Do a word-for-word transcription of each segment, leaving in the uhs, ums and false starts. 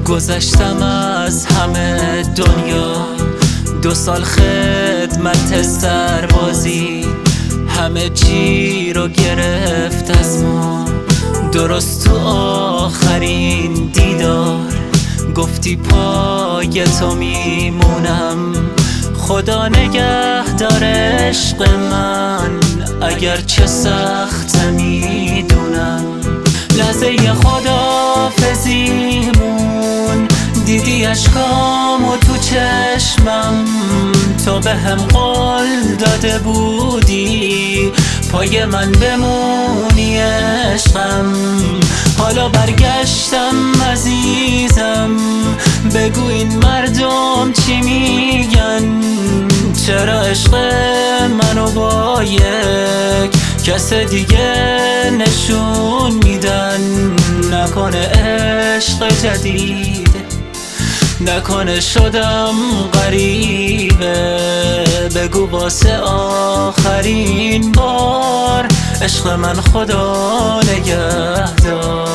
گذشتم از همه دنیا، دو سال خدمت سربازی، همه چی رو گرفت از ما. درست تو آخرین دیدار گفتی پای تو میمونم. خدا نگهدار عشق من، اگر چه سخت میدونم. لحظه خداحافظیمون دیدی اشکامو تو چشمم، تو به هم قول داده بودی پای من بمونی عشقم. حالا برگشتم عزیزم، بگو این مردم چی میگن؟ چرا عشق منو با یک کس دیگه نشون میدن؟ نکنه عشق جدید، نکنه شدم غریبه. بگو واسه آخرین بار عشق من خدا نگهدار.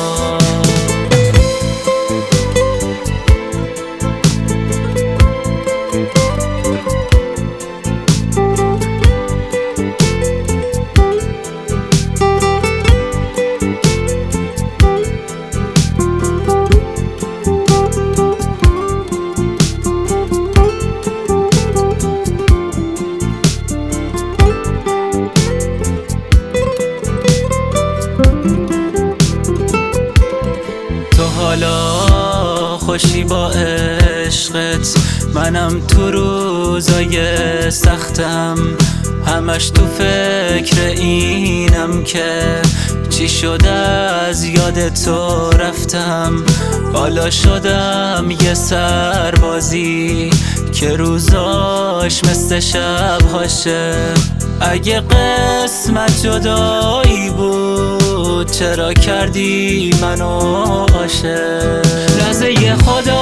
حالا خوشی با عشقت، منم تو روزای سختم، همش تو فکر اینم که چی شده از یاد تو رفتم. حالا شدم یه سربازی که روزاش مثل شبهاشه. اگه قسمت جدایی بود چرا کردی منو عاشق؟ لحظه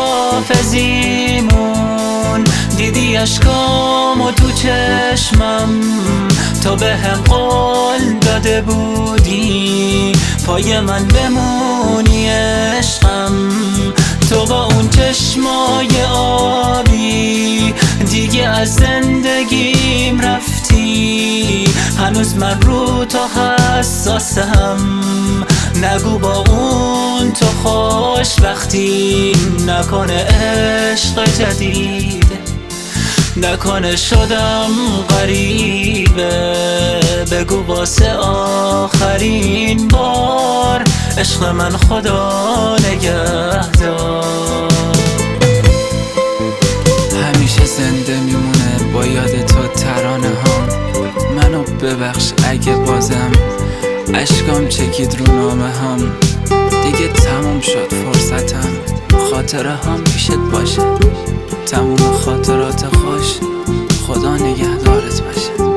خداحافظیمون دیدی اشکامو تو چشمم، تو به هم قول داده بودی پای من بمونی عشقم. تو با اون چشمای آبی دیگه از زندگیم رفتی، هنوز من رو تو حساسم. نگو با اون تو خوشبختی، نکنه عشق جدید، نکنه شدم غریبه. بگو واسه آخرین بار عشق من خدا نگهدار. همیشه زنده میمونه با یاد تو ترانه هم. منو ببخش اگه بازم اشکام چکید رو نامه هم. دیگه تموم شد فرصتم، خاطره هم پیشت باشه. تموم خاطرات خوش، خدا نگهدارت باشه.